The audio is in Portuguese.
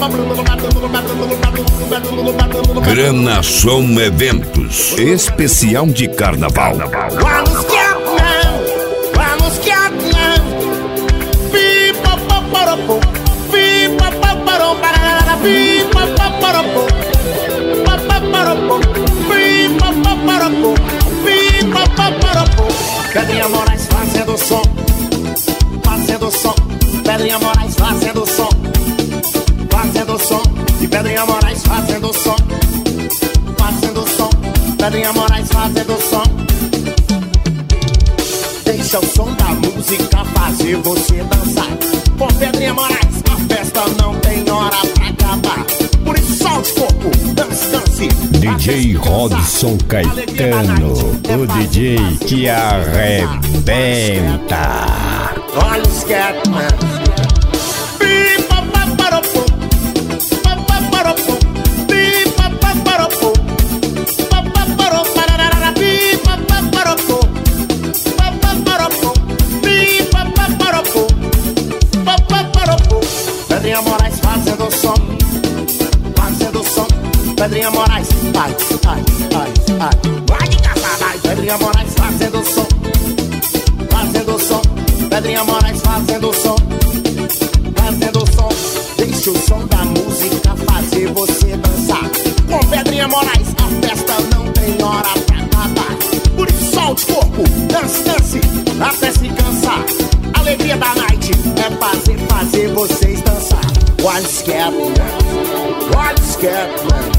Granação Eventos, especial de carnaval. Pedrinha Moraes fazendo som, fazendo som. Pedrinha Moraes fazendo som, fazendo som. E Pedrinha Moraes fazendo som, fazendo som. Pedrinha Moraes fazendo som. Deixa o som da música fazer você dançar. Com Pedrinha Moraes a festa não tem hora pra acabar. Por isso solte corpo, dance, dance. DJ Robson Caetano, o DJ que arrebenta. Olha o Scatman. Pedrinha Moraes fazendo som, fazendo som. Pedrinha Moraes, ai, ai, ai, ai. Vai de caçada, ai. Pedrinha Moraes fazendo som, fazendo som. Pedrinha Moraes fazendo som, fazendo som. Deixa o som da música fazer você dançar. Com Pedrinha Moraes a festa não tem hora pra acabar. Por isso solte corpo, dance, dance, até se cansar. Alegria da night é fazer vocês dançar. One Scatman, one Scatman.